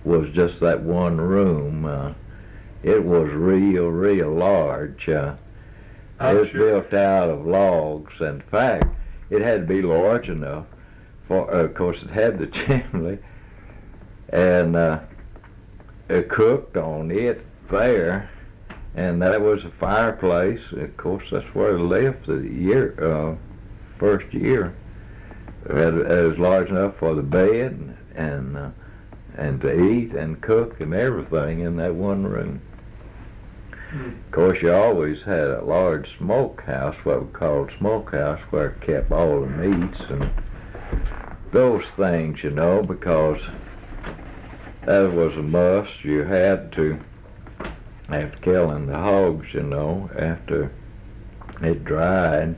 was just that one room. It was real large. It was built out of logs. In fact, it had to be large enough for, of course, it had the chimney, and it cooked on it there, and that was a fireplace. Of course, that's where I lived the first year. It was large enough for the bed and to eat and cook and everything in that one room. Of course, you always had a large smokehouse, what we called smokehouse, where it kept all the meats and those things, because that was a must. You had to, after killing the hogs, after it dried,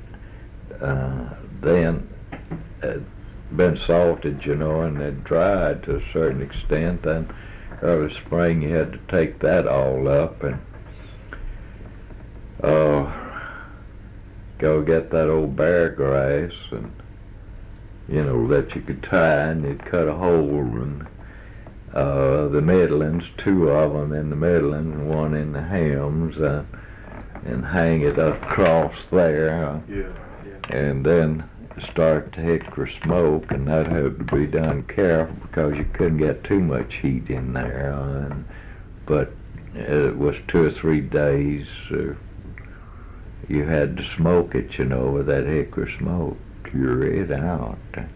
then it been salted, and it dried to a certain extent. Then early spring you had to take that all up and go get that old bear grass and that you could tie, and you'd cut a hole in the middlings, two of them in the middlings and one in the hems, and hang it across there. And then start to hickory smoke, and that had to be done careful because you couldn't get too much heat in there. But it was 2 or 3 days you had to smoke it, with that hickory smoke, cure it out.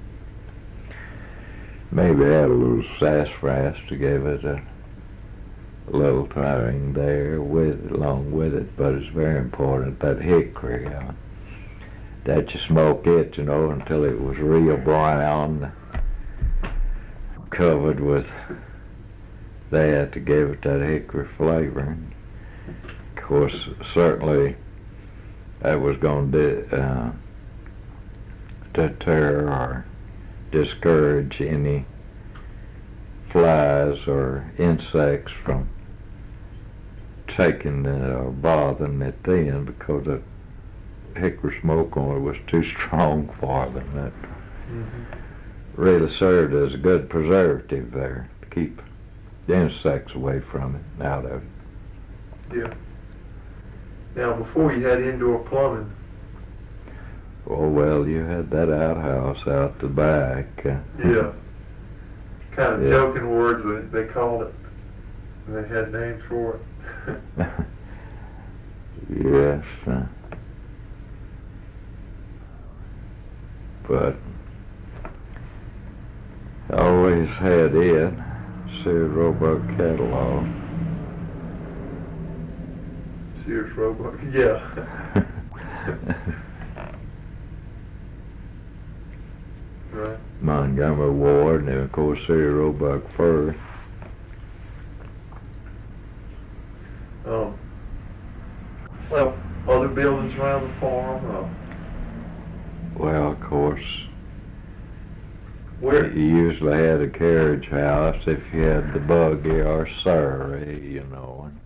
Maybe add a little sassafras to give it a little tang there along with it, but it's very important that hickory. That you smoke it, until it was real brown, covered with that to give it that hickory flavor. Of course, certainly that was going to deter or discourage any flies or insects from taking or bothering it then, because the hickory smoke on it was too strong for them. That really served as a good preservative there to keep the insects away from it, out of it. Yeah. Now, before you had indoor plumbing. Oh, well, you had that outhouse out the back. Yeah. Kind of joking words, they called it. They had names for it. Yes. But I always had it, Sears Roebuck catalog. Sears Roebuck, yeah. Right. Montgomery Ward, and then of course Sears Roebuck first. Well, other buildings around the farm. Well, of course, where you usually had a carriage house if you had the buggy or surrey, and